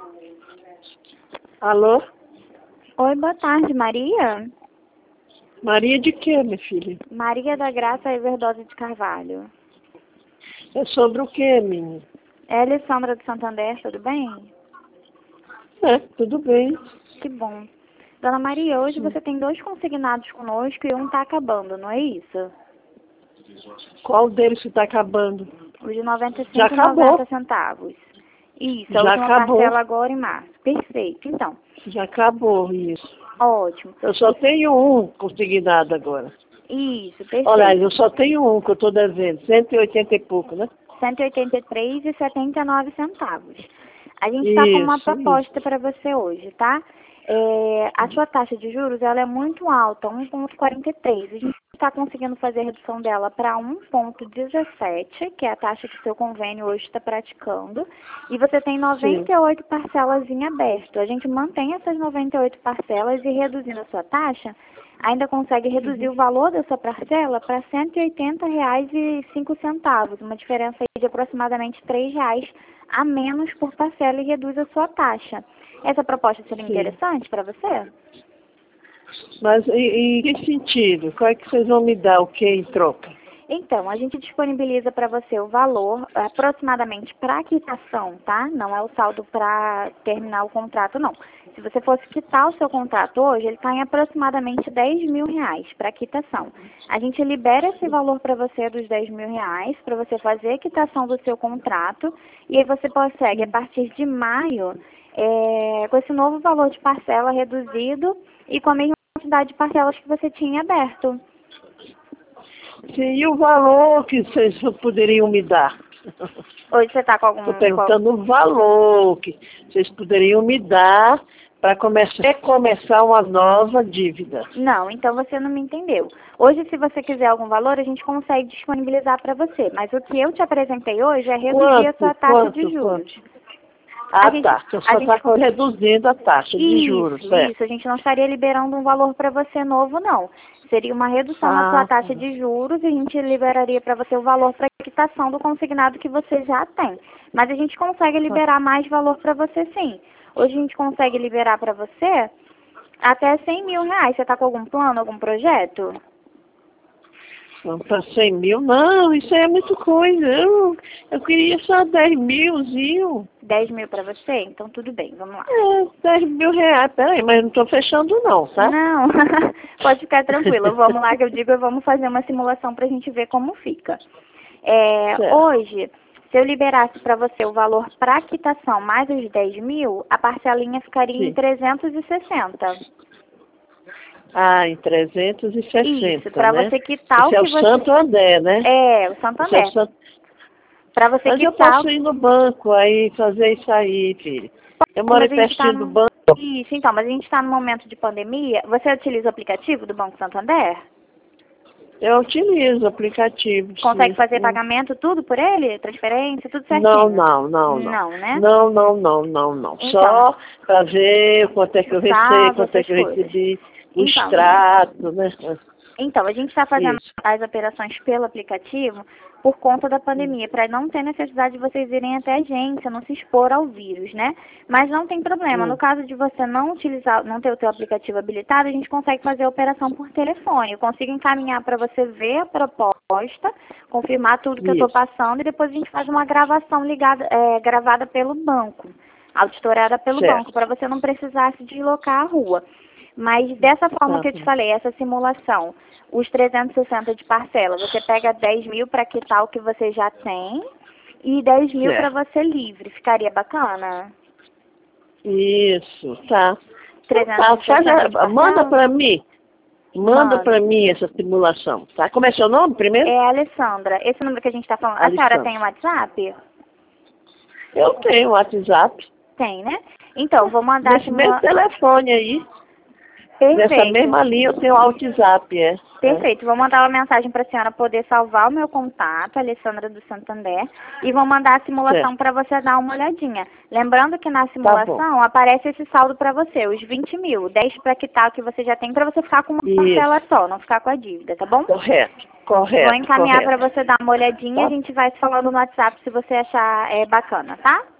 Alô? Oi, boa tarde, Maria? Maria de quê, minha filha? Maria da Graça Everdose de Carvalho. É sobre o quê, menina? É Alessandra do Santander, tudo bem? Tudo bem. Que bom. Dona Maria, hoje você tem 2 consignados conosco e um está acabando, não é isso? Qual deles está acabando? O de 95 Já e acabou. 90 centavos. Isso, a Já última acabou. parcela agora em março. Perfeito, então. Já acabou isso. Ótimo. Eu só tenho um consignado agora. Isso, perfeito. Olha, eu só tenho um que eu estou devendo, 180 e pouco, né? 183,79 centavos. A gente está com uma proposta para você hoje, tá? A sua taxa de juros ela é muito alta, 1,43. A gente está conseguindo fazer a redução dela para 1,17, que é a taxa que o seu convênio hoje está praticando. E você tem 98 parcelas em aberto. A gente mantém essas 98 parcelas e reduzindo a sua taxa, ainda consegue reduzir o valor da sua parcela para R$ 180,05, uma diferença aí de aproximadamente R$ 3 a menos por parcela e reduz a sua taxa. Essa proposta seria interessante para você? Mas em que sentido? Qual é que vocês vão me dar o que em troca? Então, a gente disponibiliza para você o valor aproximadamente para quitação, tá? Não é o saldo para terminar o contrato, não. Se você fosse quitar o seu contrato hoje, ele está em aproximadamente R$ 10.000 para quitação. A gente libera esse valor para você dos R$ 10.000 para você fazer a quitação do seu contrato e aí você consegue, a partir de maio, com esse novo valor de parcela reduzido e com a mesma quantidade de parcelas que você tinha aberto. Sim, e o valor que vocês poderiam me dar? Hoje você está com algum... Estou perguntando o valor que vocês poderiam me dar para recomeçar uma nova dívida. Não, então você não me entendeu. Hoje, se você quiser algum valor, a gente consegue disponibilizar para você. Mas o que eu te apresentei hoje é reduzir a sua taxa de juros. Tá. Então só está reduzindo a taxa de juros, certo? Isso, a gente não estaria liberando um valor para você novo, não. Seria uma redução na sua taxa de juros e a gente liberaria para você o valor para quitação do consignado que você já tem. Mas a gente consegue liberar mais valor para você, sim. Hoje a gente consegue liberar para você até R$ 100.000. Você está com algum plano, algum projeto? Não, para 100 mil? Não, isso aí é muita coisa. Eu queria só 10 milzinho. 10 mil para você? Então tudo bem, vamos lá. 10 mil reais. Peraí, mas não estou fechando não, tá? Não, pode ficar tranquila. Vamos lá que eu digo, vamos fazer uma simulação para a gente ver como fica. Hoje, se eu liberasse para você o valor para quitação mais os 10 mil, a parcelinha ficaria em 360. Em 360, isso, para você quitar o que é o Santander, né? O Santander. Para você Mas quitar... eu posso ir no banco aí, fazer isso aí, filho. Eu moro pertinho do banco. Isso, então, mas a gente está no momento de pandemia. Você utiliza o aplicativo do Banco Santander? Eu utilizo o aplicativo. Consegue fazer pagamento tudo por ele? Transferência, tudo certinho? Não. Não, né? Não. Então, só para ver quanto é que eu recebo, quanto é que eu recebi, o extrato, né? Então, a gente está fazendo as operações pelo aplicativo por conta da pandemia, para não ter necessidade de vocês irem até a agência, não se expor ao vírus, né? Mas não tem problema. No caso de você não ter o teu aplicativo habilitado, a gente consegue fazer a operação por telefone. Eu consigo encaminhar para você ver a proposta, confirmar tudo que eu estou passando e depois a gente faz uma gravação gravada pelo banco, auditorada pelo banco, para você não precisar se deslocar à rua. Mas dessa forma que eu te falei, essa simulação, os 360 de parcela, você pega 10 mil para quitar o que você já tem e 10 mil para você livre. Ficaria bacana? Isso, tá. 360 manda para mim. Manda para mim essa simulação, tá? Como é seu nome primeiro? É Alessandra. Esse número que a gente está falando. A senhora tem um WhatsApp? Eu tenho WhatsApp. Tem, né? Então, vou mandar... Nesse mesmo telefone aí. Perfeito. Nessa mesma linha eu tenho o WhatsApp, Perfeito. Vou mandar uma mensagem para a senhora poder salvar o meu contato, Alessandra do Santander, e vou mandar a simulação para você dar uma olhadinha. Lembrando que na simulação aparece esse saldo para você, os 20 mil, 10 para quitar o que você já tem, para você ficar com uma parcela só, não ficar com a dívida, tá bom? Correto. Vou encaminhar para você dar uma olhadinha e a gente vai se falando no WhatsApp se você achar bacana, tá?